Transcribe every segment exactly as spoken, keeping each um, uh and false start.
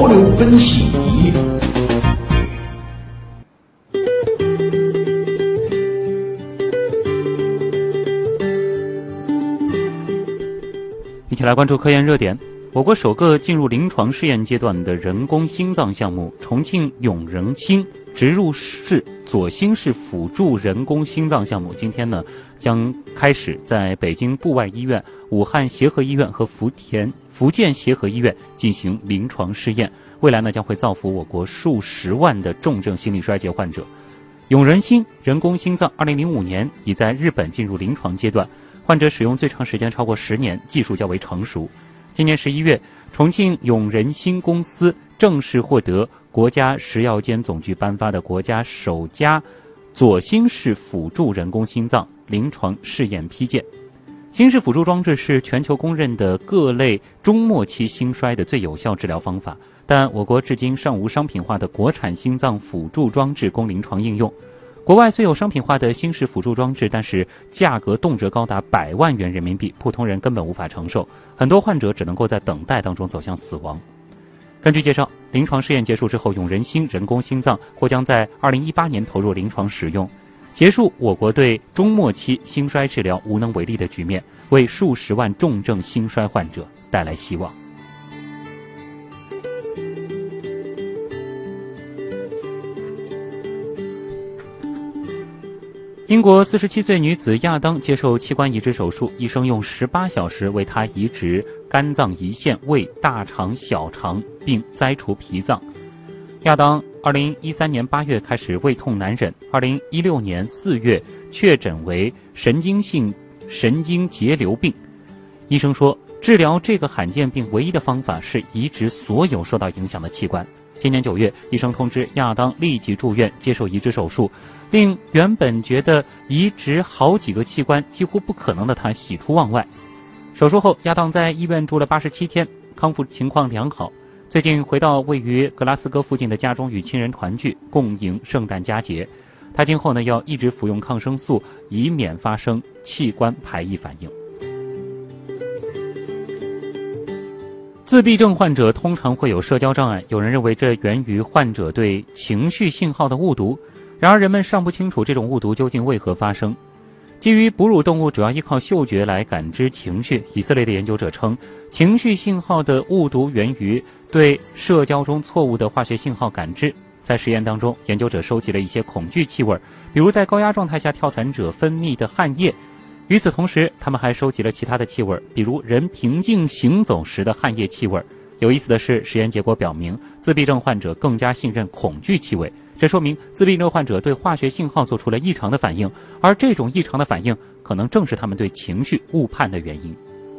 流分析。 一起来关注科研热点。我国首个进入临床试验阶段的人工心脏项目重庆永仁心植入式左心室辅助人工心脏项目，今天呢将开始在北京阜外医院、武汉协和医院和福田福建协和医院进行临床试验，未来呢将会造福我国数十万的重症心力衰竭患者。永仁心人工心脏二零零五年已在日本进入临床阶段，患者使用最长时间超过十年，技术较为成熟。今年十一月，重庆永仁心公司正式获得国家食药监总局颁发的国家首家左心室辅助人工心脏临床试验批件。心室辅助装置是全球公认的各类中末期心衰的最有效治疗方法，但我国至今尚无商品化的国产心脏辅助装置供临床应用。国外虽有商品化的心室辅助装置，但是价格动辄高达百万元人民币，普通人根本无法承受，很多患者只能够在等待当中走向死亡。根据介绍，临床试验结束之后，永仁心人工心脏或将在二零一八年投入临床使用，结束我国对中末期心衰治疗无能为力的局面，为数十万重症心衰患者带来希望。英国四十七岁女子亚当接受器官移植手术，医生用十八小时为她移植肝脏胰腺、胃、大肠、小肠，并摘除脾脏。亚当二零一三年八月开始胃痛难忍，二零一六年四月确诊为神经性神经节瘤病。医生说，治疗这个罕见病唯一的方法是移植所有受到影响的器官。今年九月，医生通知亚当立即住院接受移植手术，令原本觉得移植好几个器官几乎不可能的他喜出望外。手术后，亚当在医院住了八十七天，康复情况良好。最近回到位于格拉斯哥附近的家中与亲人团聚，共迎圣诞佳节。他今后呢要一直服用抗生素，以免发生器官排异反应。自闭症患者通常会有社交障碍，有人认为这源于患者对情绪信号的误读，然而人们尚不清楚这种误读究竟为何发生。基于哺乳动物主要依靠嗅觉来感知情绪，以色列的研究者称，情绪信号的误读源于对社交中错误的化学信号感知。在实验当中，研究者收集了一些恐惧气味，比如在高压状态下跳伞者分泌的汗液。与此同时，他们还收集了其他的气味，比如人平静行走时的汗液气味。有意思的是，实验结果表明，自闭症患者更加信任恐惧气味，这说明自闭症患者对化学信号做出了异常的反应，而这种异常的反应可能正是他们对情绪误判的原因。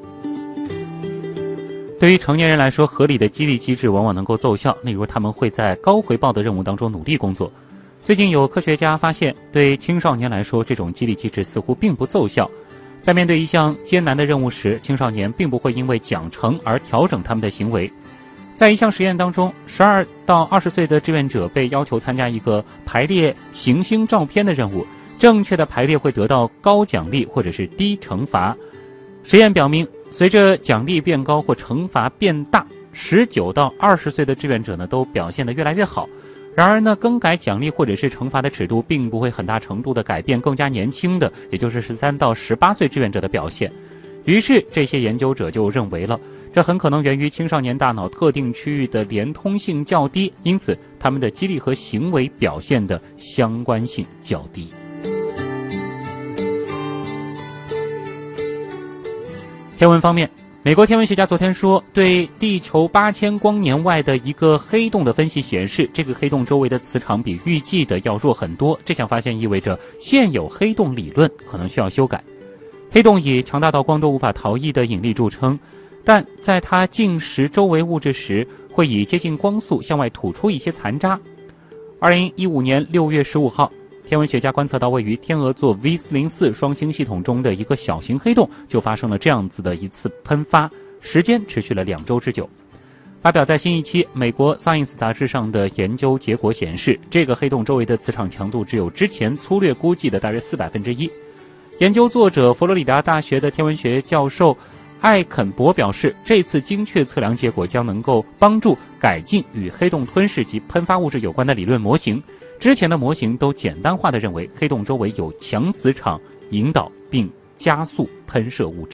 对于成年人来说，合理的激励机制往往能够奏效，例如他们会在高回报的任务当中努力工作。最近有科学家发现，对青少年来说，这种激励机制似乎并不奏效。在面对一项艰难的任务时，青少年并不会因为奖惩而调整他们的行为。在一项实验当中，十二到二十岁的志愿者被要求参加一个排列行星照片的任务，正确的排列会得到高奖励或者是低惩罚。实验表明，随着奖励变高或惩罚变大，十九到二十岁的志愿者呢都表现得越来越好。然而呢，更改奖励或者是惩罚的尺度并不会很大程度的改变更加年轻的，也就是十三到十八岁志愿者的表现。于是这些研究者就认为了，这很可能源于青少年大脑特定区域的连通性较低，因此他们的激励和行为表现的相关性较低。天文方面，美国天文学家昨天说，对地球八千光年外的一个黑洞的分析显示，这个黑洞周围的磁场比预计的要弱很多。这项发现意味着现有黑洞理论可能需要修改。黑洞以强大到光都无法逃逸的引力著称，但在它侵蚀周围物质时，会以接近光速向外吐出一些残渣。二零一五年六月十五号，天文学家观测到位于天鹅座 V 四零四 双星系统中的一个小型黑洞，就发生了这样子的一次喷发，时间持续了两周之久。发表在新一期美国 Science 杂志上的研究结果显示，这个黑洞周围的磁场强度只有之前粗略估计的大约四百分之一。研究作者佛罗里达大学的天文学教授艾肯博表示，这次精确测量结果将能够帮助改进与黑洞吞噬及喷发物质有关的理论模型。之前的模型都简单化地认为黑洞周围有强磁场引导并加速喷射物质。